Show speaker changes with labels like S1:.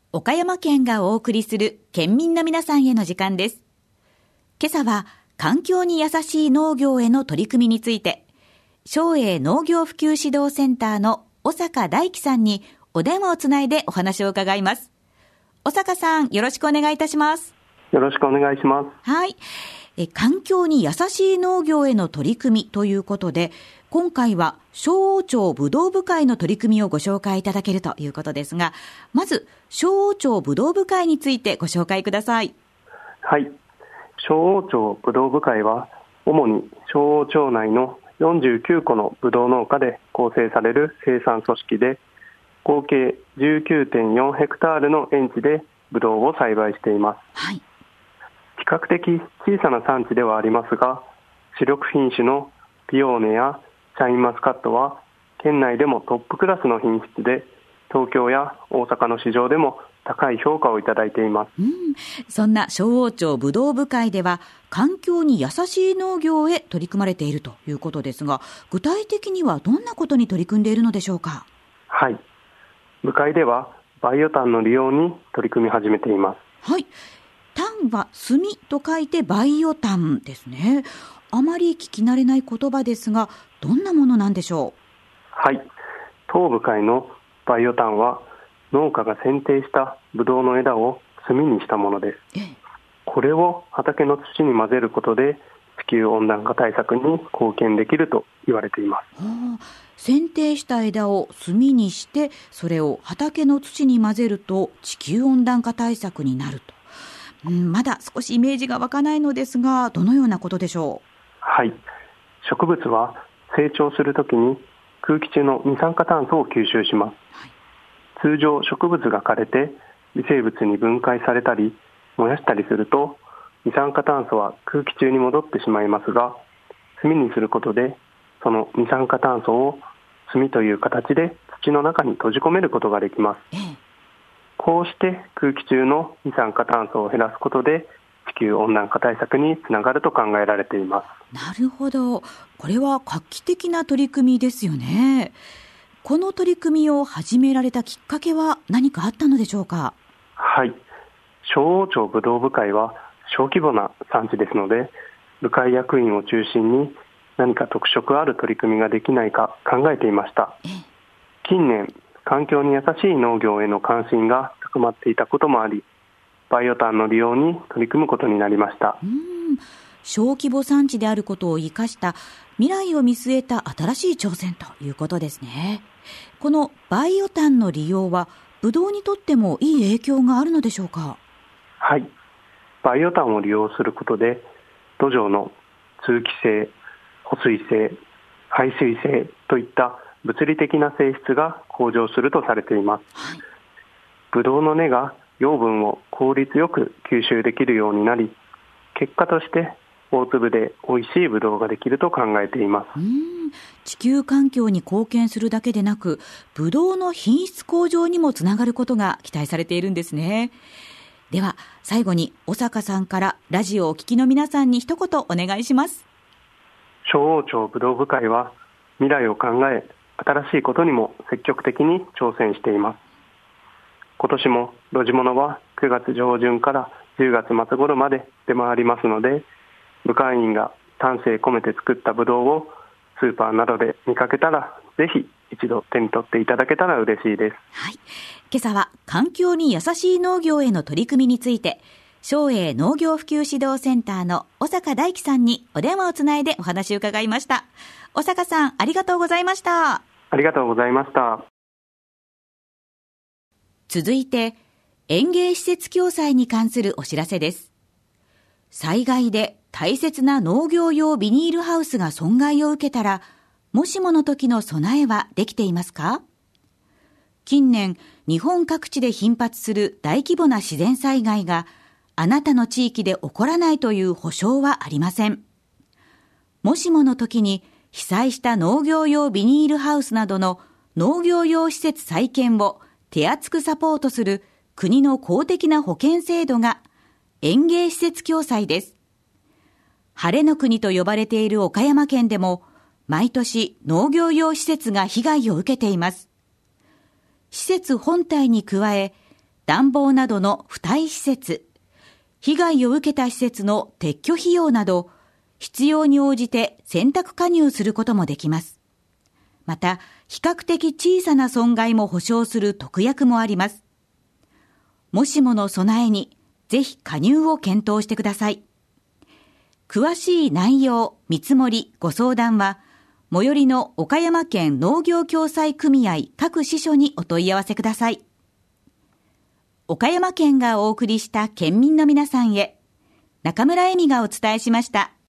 S1: 岡山県がお送りする県民の皆さんへの時間です。今朝は環境に優しい農業への取り組みについて、松栄農業普及指導センターの小坂大樹さんにお電話をつないでお話を伺います。小坂さん、よろしくお願いいたします。
S2: よろしくお願いします。
S1: はい。環境に優しい農業への取り組みということで、今回は松央町ぶどう部会の取り組みをご紹介いただけるということですが、まず松央町ぶどう部会についてご紹介ください。
S2: はい。松央町ぶどう部会は主に松央町内の49個のぶどう農家で構成される生産組織で、合計 19.4 ヘクタールの園地でぶどうを栽培しています。
S1: はい。
S2: 比較的小さな産地ではありますが、主力品種のピオーネやシャインマスカットは県内でもトップクラスの品質で、東京や大阪の市場でも高い評価をいただいています。
S1: そんな松央町ぶどう部会では環境に優しい農業へ取り組まれているということですが、具体的にはどんなことに取り組んでいるのでしょうか。
S2: はい。部会ではバイオ炭の利用に取り組み始めています。
S1: はい。炭は炭と書いてバイオ炭ですね。あまり聞き慣れない言葉ですが、どんなものなんでしょう。
S2: はい。当部会のバイオ炭は農家が剪定したブドウの枝を炭にしたものです。これを畑の土に混ぜることで地球温暖化対策に貢献できると言われています。
S1: 剪定した枝を炭にして、それを畑の土に混ぜると地球温暖化対策になると。まだ少しイメージが湧かないのですが、どのようなことでしょう。
S2: はい。植物は成長するときに空気中の二酸化炭素を吸収します。通常植物が枯れて微生物に分解されたり燃やしたりすると、二酸化炭素は空気中に戻ってしまいますが、炭にすることでその二酸化炭素を炭という形で土の中に閉じ込めることができます。こうして空気中の二酸化炭素を減らすことで地球温暖化対策につながると考えられています。
S1: なるほど。これは画期的な取り組みですよね。この取り組みを始められたきっかけは何かあったのでしょうか。
S2: はい。松央町ぶどう部会は小規模な産地ですので、部会役員を中心に何か特色ある取り組みができないか考えていました。近年、環境に優しい農業への関心が高まっていたこともあり、バイオ炭の利用に取り組むことになりました。
S1: 小規模産地であることを生かした未来を見据えた新しい挑戦ということですね。このバイオ炭の利用はブドウにとってもいい影響があるのでしょうか。
S2: はい。バイオ炭を利用することで土壌の通気性、保水性、排水性といった物理的な性質が向上するとされています。ブドウの根が養分を効率よく吸収できるようになり、結果として大粒で美味しいブドウができると考えています。
S1: 地球環境に貢献するだけでなく、ブドウの品質向上にもつながることが期待されているんですね。では最後に小坂さんからラジオをお聞きの皆さんに一言お願いします。
S2: 松央町ぶどう部会は未来を考え、新しいことにも積極的に挑戦しています。今年も露地物は9月上旬から10月末頃まで出回りますので、部会員が丹精込めて作ったブドウをスーパーなどで見かけたら、ぜひ一度手に取っていただけたら嬉しいです。
S1: はい。今朝は環境に優しい農業への取り組みについて、松栄農業普及指導センターの小坂大樹さんにお電話をつないでお話を伺いました。小坂さん、ありがとうございました。
S2: ありがとうございました。
S1: 続いて、園芸施設共済に関するお知らせです。災害で大切な農業用ビニールハウスが損害を受けたら、もしもの時の備えはできていますか？近年、日本各地で頻発する大規模な自然災害があなたの地域で起こらないという保証はありません。もしもの時に被災した農業用ビニールハウスなどの農業用施設再建を手厚くサポートする国の公的な保険制度が園芸施設共済です。晴れの国と呼ばれている岡山県でも毎年農業用施設が被害を受けています。施設本体に加え、 暖房などの付帯施設、被害を受けた施設の撤去費用など、必要に応じて選択加入することもできます。また、比較的小さな損害も保証する特約もあります。もしもの備えに、ぜひ加入を検討してください。詳しい内容、見積もり、ご相談は、最寄りの岡山県農業共済組合各支所にお問い合わせください。岡山県がお送りした県民の皆さんへ、中村恵美がお伝えしました。